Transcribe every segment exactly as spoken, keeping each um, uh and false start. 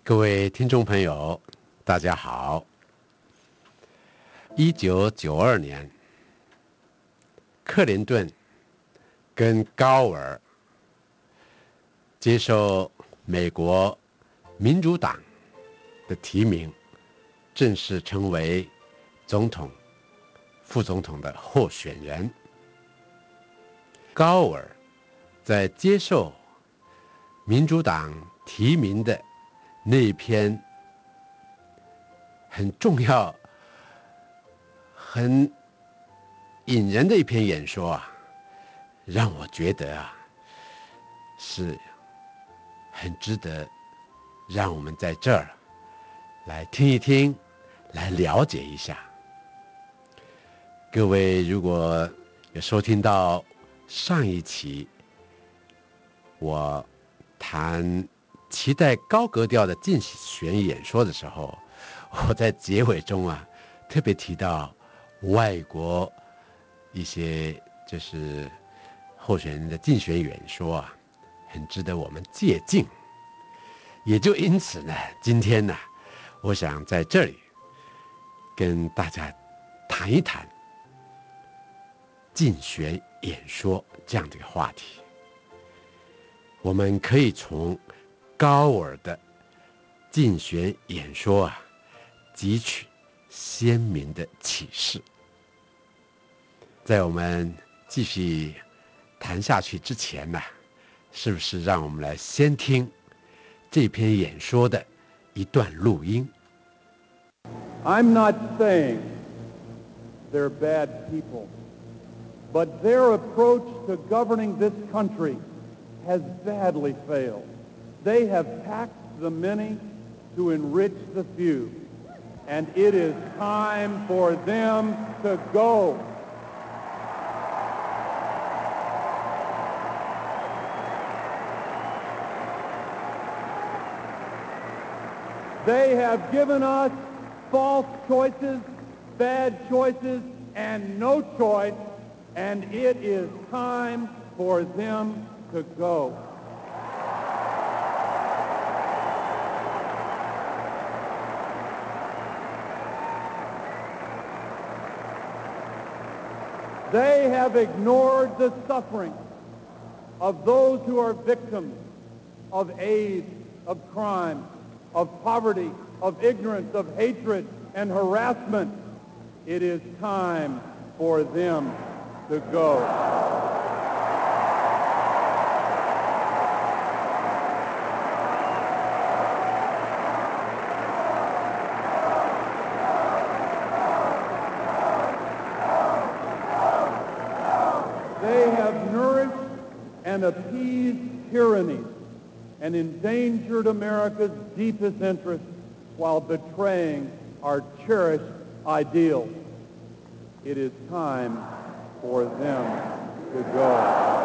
各位听众朋友，大家好。一九九二年，克林顿跟高尔接受美国民主党的提名，正式成为总统、副总统的候选人。高尔在接受民主党提名的那一篇很重要、很引人的一篇演说啊，让我觉得啊，是很值得让我们在这儿来听一听，来了解一下。各位如果有收听到上一期我谈期待高格调的竞选演说的时候，我在结尾中啊特别提到外国一些就是候选人的竞选演说啊，很值得我们借鉴。也就因此呢，今天呢，我想在这里跟大家谈一谈竞选演说这样的一个话题。我们可以从高尔的竞选演说啊，汲取鲜明的启示。在我们继续谈下去之前呢，是不是让我们来先听这篇演说的一段录音？ I'm not saying they're bad people, but their approach to governing this country has badly failed. They have taxed the many to enrich the few, and it is time for them to go. They have given us false choices, bad choices, and no choice, and it is time for them to go. They have ignored the suffering of those who are victims of AIDS, of crime, of poverty, of ignorance, of hatred, and harassment. It is time for them to go. They have nourished and appeased tyrannies and endangered America's deepest interests while betraying our cherished ideals. It is time for them to go.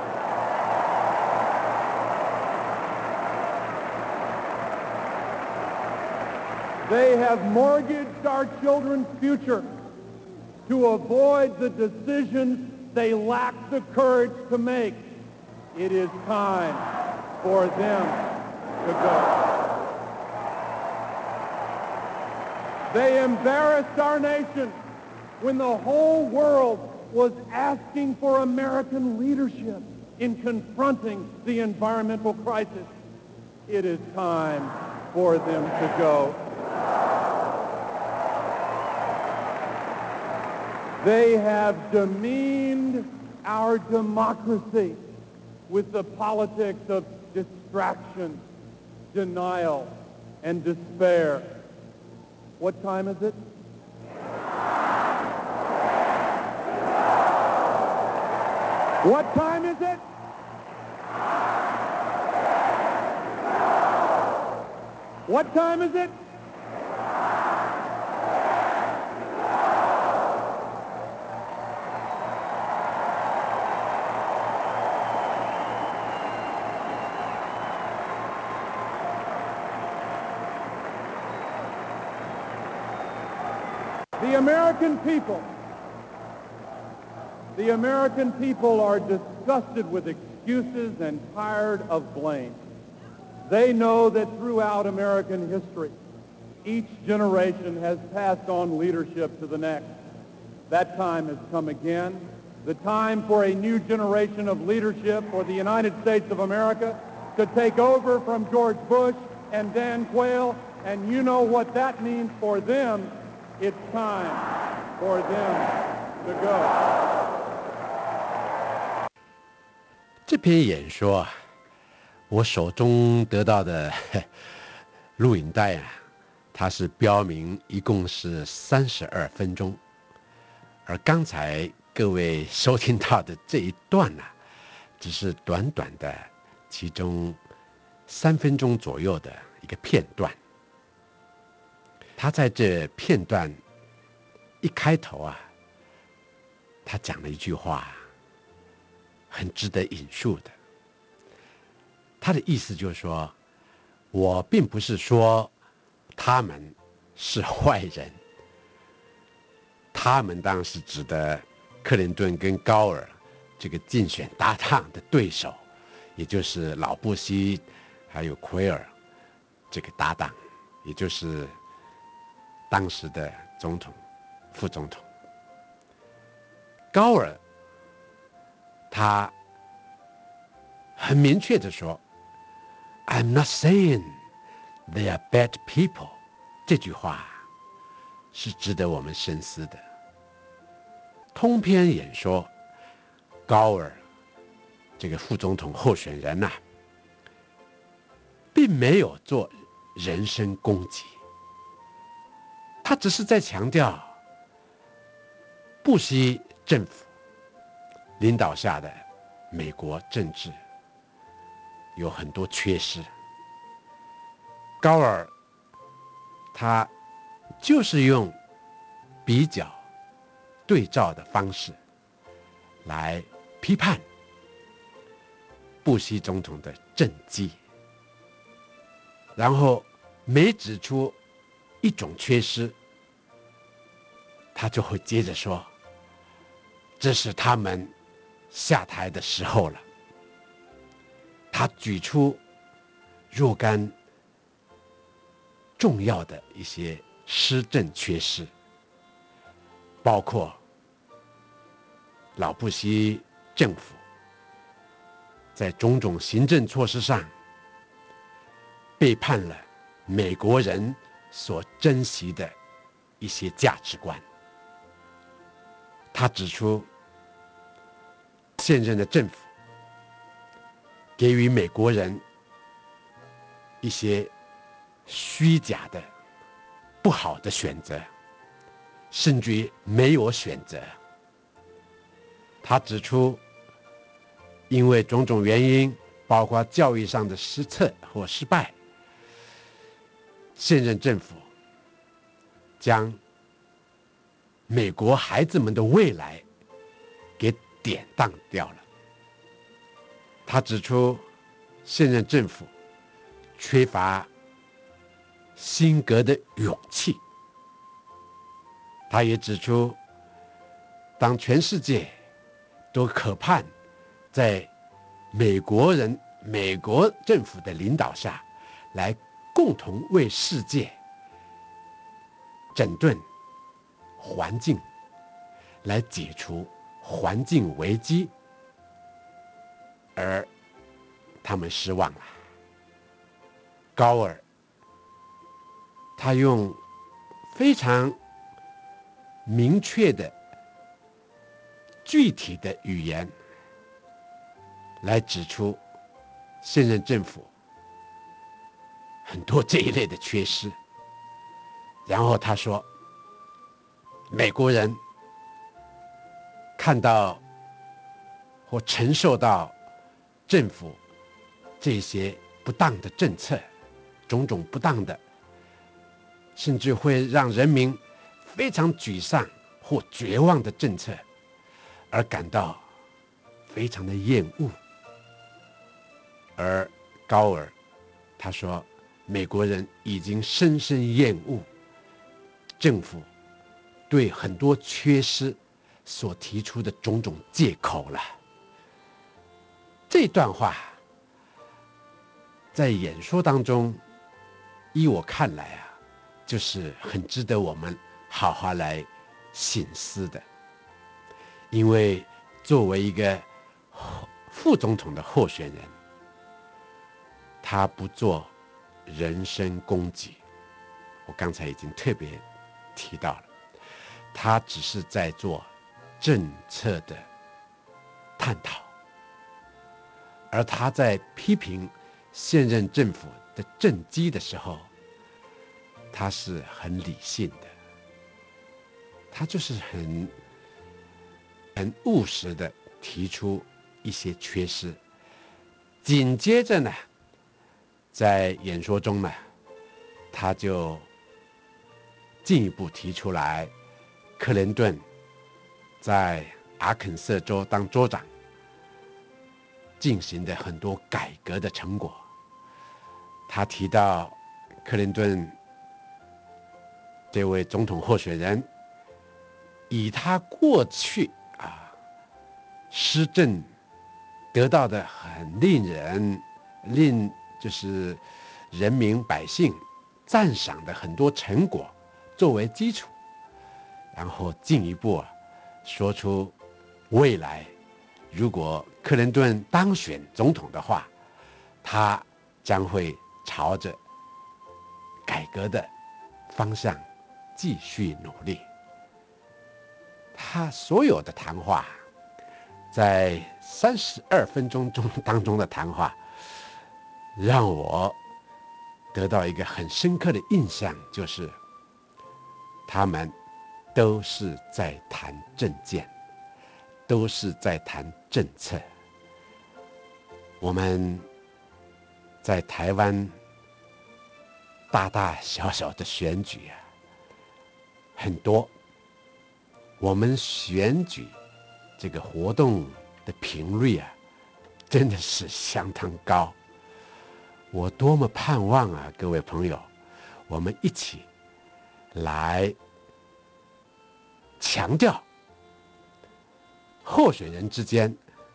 They have mortgaged our children's future to avoid the decisions they lack the courage to make. It is time for them to go. They embarrassed our nation when the whole world was asking for American leadership in confronting the environmental crisis. It is time for them to go. They have demeaned our democracy with the politics of distraction, denial, and despair. What time is it? What time is it? What time is it? The American people, the American people are disgusted with excuses and tired of blame. They know that throughout American history, each generation has passed on leadership to the next. That time has come again. The time for a new generation of leadership for the United States of America to take over from George Bush and Dan Quayle. And you know what that means for them. It's time for them to go. 这篇演说啊，我手中得到的录影带啊，它是标明一共是三十二分钟，而刚才各位收听到的这一段呢、啊，只是短短的其中三分钟左右的一个片段。他在这片段一开头啊，他讲了一句话，很值得引述的。他的意思就是说，我并不是说他们是坏人，他们当然是指的克林顿跟高尔这个竞选搭档的对手，也就是老布希还有奎尔这个搭档，也就是当时的总统、副总统。高尔他很明确的说 I'm not saying they are bad people， 这句话是值得我们深思的。通篇演说，高尔这个副总统候选人呐、啊，并没有做人身攻击，他只是在强调布希政府领导下的美国政治有很多缺失。高尔他就是用比较对照的方式来批判布希总统的政绩，然后每指出一种缺失，他就会接着说，这是他们下台的时候了。他举出若干重要的一些施政缺失，包括老布希政府在种种行政措施上背叛了美国人所珍惜的一些价值观。他指出，现任的政府给予美国人一些虚假的、不好的选择，甚至于没有选择。他指出，因为种种原因，包括教育上的失策或失败，现任政府将美国孩子们的未来给典当掉了。他指出，现任政府缺乏新革的勇气。他也指出，当全世界都渴盼在美国人、美国政府的领导下，来共同为世界整顿环境，来解除环境危机，而他们失望了。高尔他用非常明确的、具体的语言来指出现任政府很多这一类的缺失，然后他说，美国人看到或承受到政府这些不当的政策，种种不当的，甚至会让人民非常沮丧或绝望的政策，而感到非常的厌恶。而高尔他说，美国人已经深深厌恶政府对很多缺失所提出的种种借口了。这段话在演说当中，依我看来啊，就是很值得我们好好来省思的。因为作为一个副总统的候选人，他不做人身攻击，我刚才已经特别提到了，他只是在做政策的探讨，而他在批评现任政府的政绩的时候，他是很理性的，他就是很很务实的提出一些缺失。紧接着呢，在演说中呢，他就进一步提出来克林顿在阿肯色州当州长进行的很多改革的成果。他提到克林顿这位总统候选人，以他过去啊施政得到的很令人令就是人民百姓赞赏的很多成果作为基础，然后进一步啊说出未来如果克林顿当选总统的话，他将会朝着改革的方向继续努力。他所有的谈话，在三十二分钟中当中的谈话，让我得到一个很深刻的印象，就是他们都是在谈政见，都是在谈政策。我们在台湾大大小小的选举啊，很多，我们选举这个活动的频率啊，真的是相当高。我多么盼望啊，各位朋友，我们一起来强调候选人之间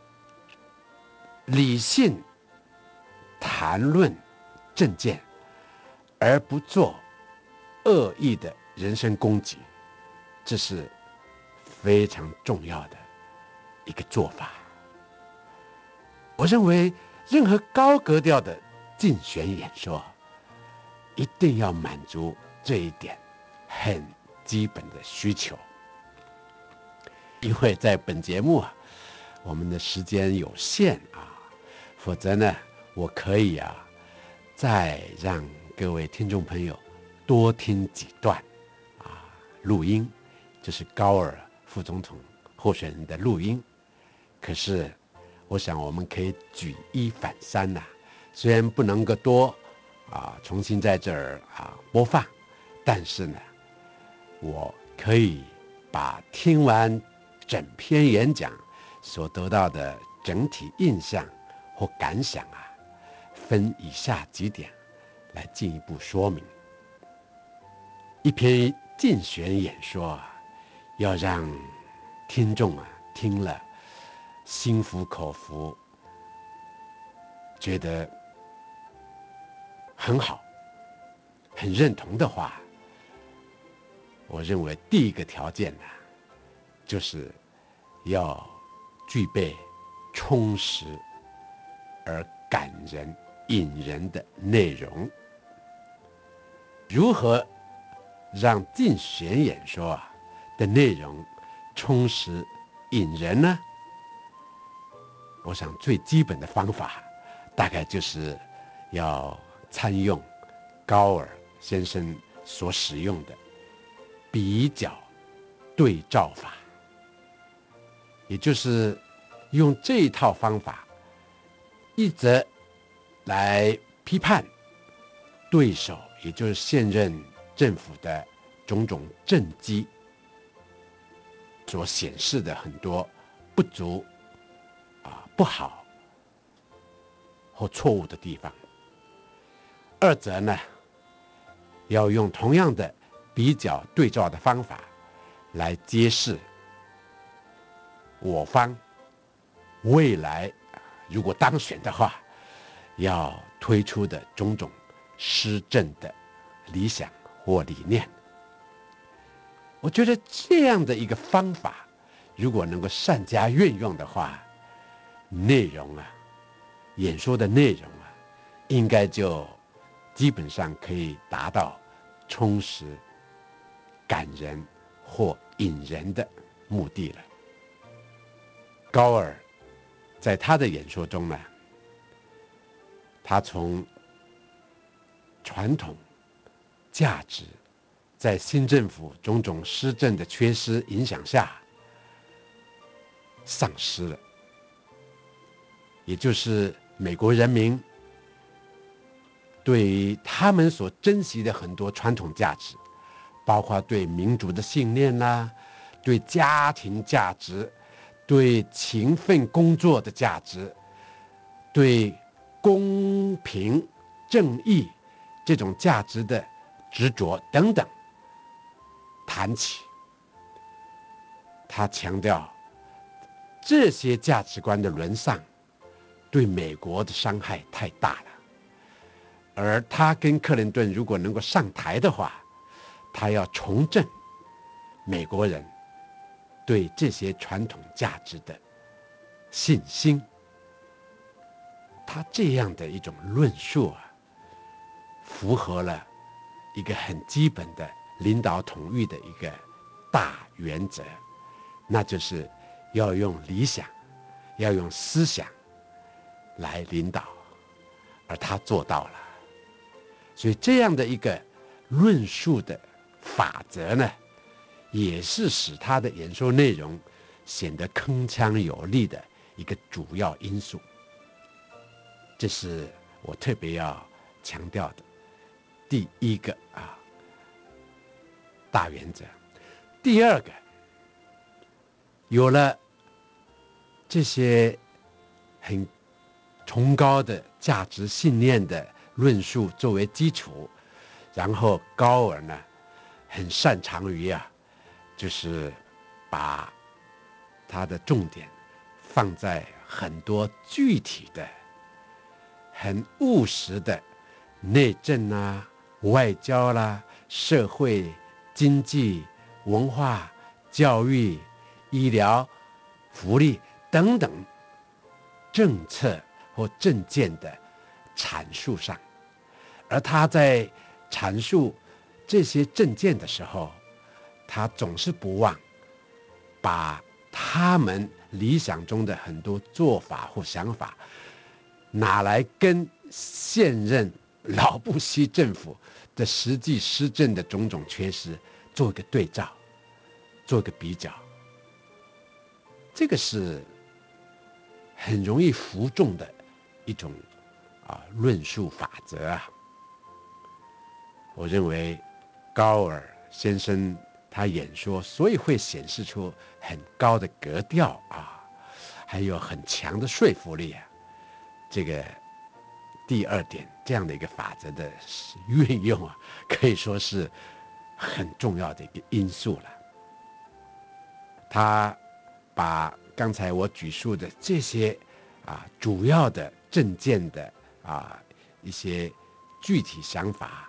理性谈论政见，而不做恶意的人身攻击，这是非常重要的一个做法。我认为任何高格调的竞选演说一定要满足这一点很基本的需求。因为在本节目啊，我们的时间有限啊，否则呢，我可以啊，再让各位听众朋友多听几段啊录音，就是高尔副总统候选人的录音。可是，我想我们可以举一反三呐、啊，虽然不能够多啊重新在这儿啊播放，但是呢，我可以把听完整篇演讲所得到的整体印象或感想啊，分以下几点来进一步说明。一篇竞选演说啊，要让听众啊听了心服口服，觉得很好，很认同的话，我认为第一个条件呢，就是要具备充实而感人、引人的内容。如何让竞选演说啊的内容充实引人呢？我想最基本的方法，大概就是要参用高尔先生所使用的比较对照法，也就是用这一套方法，一则来批判对手，也就是现任政府的种种政绩所显示的很多不足啊、不好或错误的地方；二则呢，要用同样的比较对照的方法来揭示我方未来如果当选的话，要推出的种种施政的理想或理念。我觉得这样的一个方法，如果能够善加运用的话，内容啊，演说的内容啊，应该就基本上可以达到充实、感人或引人的目的了。高尔在他的演说中呢，他从传统价值在新政府种种施政的缺失影响下丧失了，也就是美国人民对于他们所珍惜的很多传统价值，包括对民主的信念啦，对家庭价值，对勤奋工作的价值，对公平正义这种价值的执着等等谈起。他强调这些价值观的沦丧对美国的伤害太大了，而他跟克林顿如果能够上台的话，他要重振美国人对这些传统价值的信心。他这样的一种论述啊，符合了一个很基本的领导统御的一个大原则，那就是要用理想，要用思想来领导，而他做到了。所以这样的一个论述的法则呢，也是使他的演说内容显得铿锵有力的一个主要因素。这是我特别要强调的第一个啊大原则。第二个，有了这些很崇高的价值信念的论述作为基础，然后高尔呢很擅长于啊，就是把他的重点放在很多具体的、很务实的内政啊、外交啦、啊、社会、经济、文化、教育、医疗、福利等等政策或政见的阐述上。而他在阐述这些政见的时候，他总是不忘把他们理想中的很多做法或想法拿来跟现任老布希政府的实际施政的种种缺失做一个对照，做一个比较。这个是很容易服众的一种啊论述法则啊。我认为高尔先生他演说所以会显示出很高的格调啊，还有很强的说服力啊。这个第二点，这样的一个法则的运用啊，可以说是很重要的一个因素了。他把刚才我举述的这些啊主要的政见的啊一些具体想法，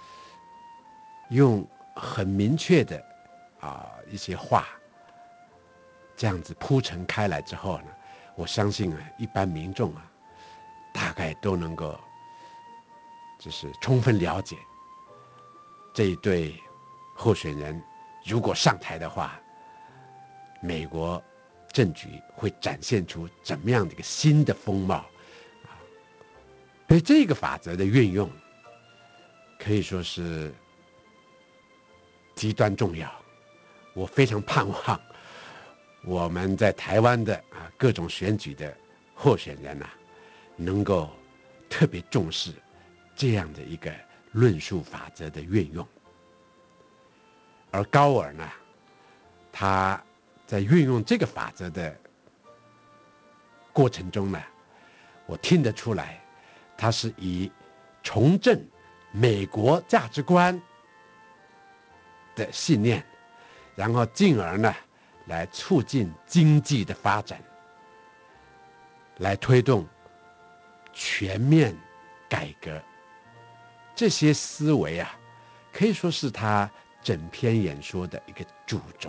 用很明确的啊一些话，这样子铺陈开来之后呢，我相信啊，一般民众啊，大概都能够就是充分了解这一对候选人如果上台的话，美国政局会展现出怎么样的一个新的风貌啊。所以这个法则的运用可以说是极端重要。我非常盼望我们在台湾的啊各种选举的候选人啊，能够特别重视这样的一个论述法则的运用。而高尔呢，他在运用这个法则的过程中呢，我听得出来，他是以重振美国价值观的信念，然后进而呢，来促进经济的发展，来推动全面改革，这些思维啊，可以说是他整篇演说的一个主轴。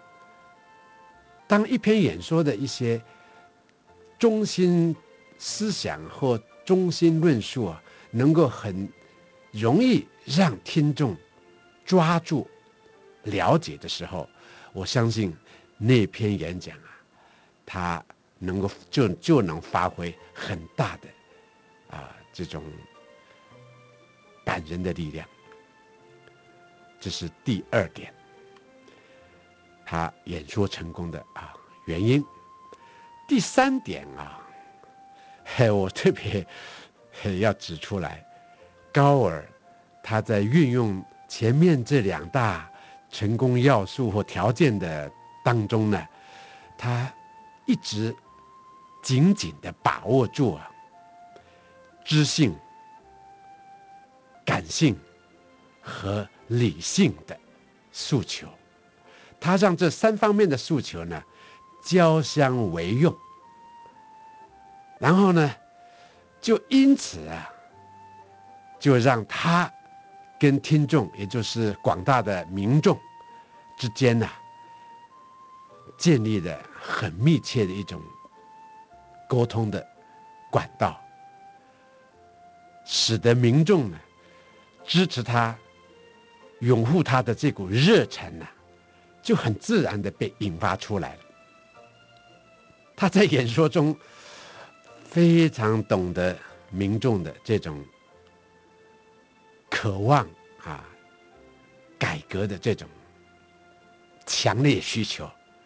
当一篇演说的一些中心思想或中心论述啊，能够很容易让听众抓住、了解的时候，我相信那篇演讲啊，它能够就就能发挥很大的啊这种感人的力量。这是第二点，他演说成功的啊原因。第三点啊，嘿，我特别嘿要指出来，高尔他在运用前面这两大成功要素或条件的当中呢，他一直紧紧的把握住啊知性、感性和理性的诉求，他让这三方面的诉求呢交相为用，然后呢，就因此啊，就让他跟听众，也就是广大的民众之间呢、啊，建立了很密切的一种沟通的管道，使得民众呢支持他、拥护他的这股热忱呢、啊，就很自然的被引发出来了。他在演说中非常懂得民众的这种渴望啊、改革的这种强烈需求，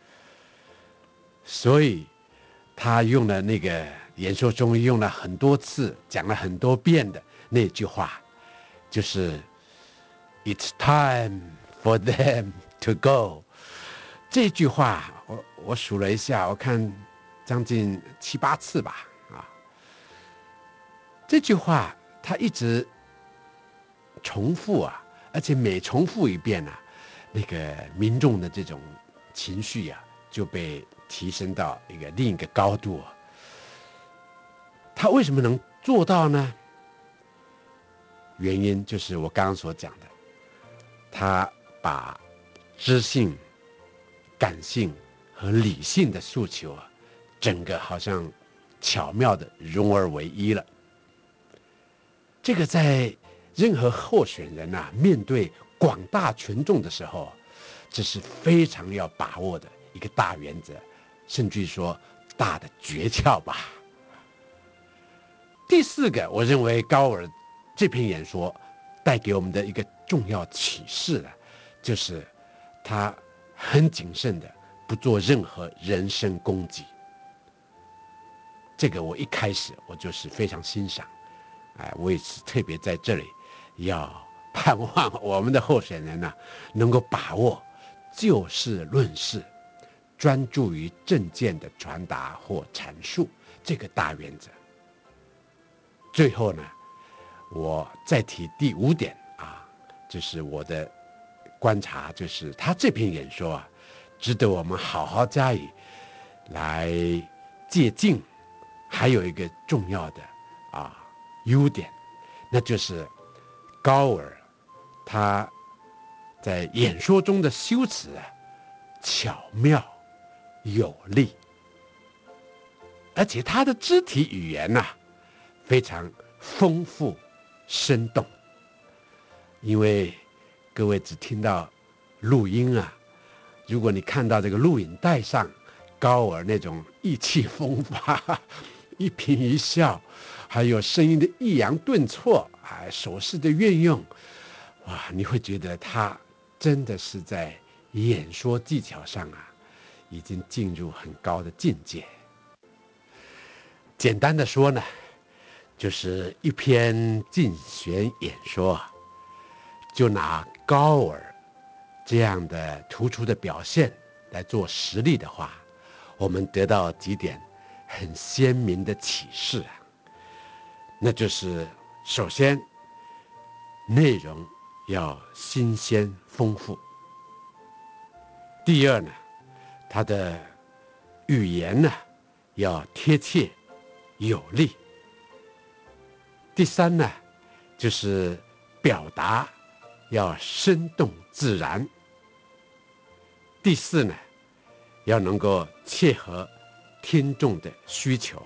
所以他用了那个演说中用了很多次，讲了很多遍的那句话，就是 "It's time for them to go"。这句话我我数了一下，我看将近七八次吧，啊，这句话他一直重复啊，而且每重复一遍啊，那个民众的这种情绪啊，就被提升到一个另一个高度啊。他为什么能做到呢？原因就是我刚刚所讲的，他把知性、感性和理性的诉求啊，整个好像巧妙的融而为一了。这个在任何候选人啊面对广大群众的时候，这是非常要把握的一个大原则，甚至于说大的诀窍吧。第四个，我认为高尔这篇演说带给我们的一个重要启示呢，就是他很谨慎的不做任何人身攻击。这个我一开始我就是非常欣赏，哎，我也是特别在这里要盼望我们的候选人呢、啊，能够把握就事论事，专注于政见的传达或阐述这个大原则。最后呢，我再提第五点啊，就是我的观察，就是他这篇演说啊，值得我们好好加以来借鉴。还有一个重要的啊优点，那就是高尔他在演说中的修辞啊巧妙有力，而且他的肢体语言呐、啊、非常丰富生动。因为各位只听到录音啊，如果你看到这个录影带上高尔那种意气风发、一颦一笑，还有声音的抑扬顿挫，啊，手势的运用，哇，你会觉得他真的是在演说技巧上啊，已经进入很高的境界。简单的说呢，就是一篇竞选演说，就拿高尔这样的突出的表现来做实例的话，我们得到几点很鲜明的启示啊。那就是首先，内容要新鲜丰富；第二呢，它的语言呢要贴切有力； 第三呢，就是表达要生动自然。第四呢，要能够切合听众的需求。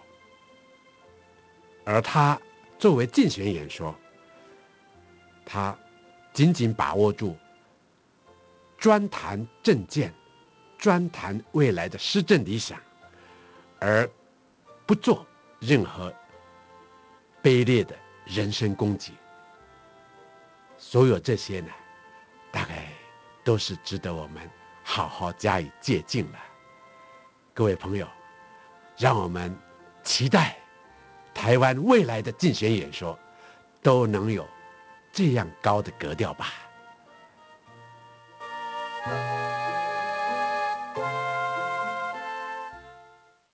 而他作为竞选演说，他紧紧把握住专谈政见，专谈未来的施政理想，而不做任何卑劣的人身攻击。所有这些呢，大概都是值得我们好好加以借鉴了。各位朋友，让我们期待台湾未来的竞选演说都能有这样高的格调吧。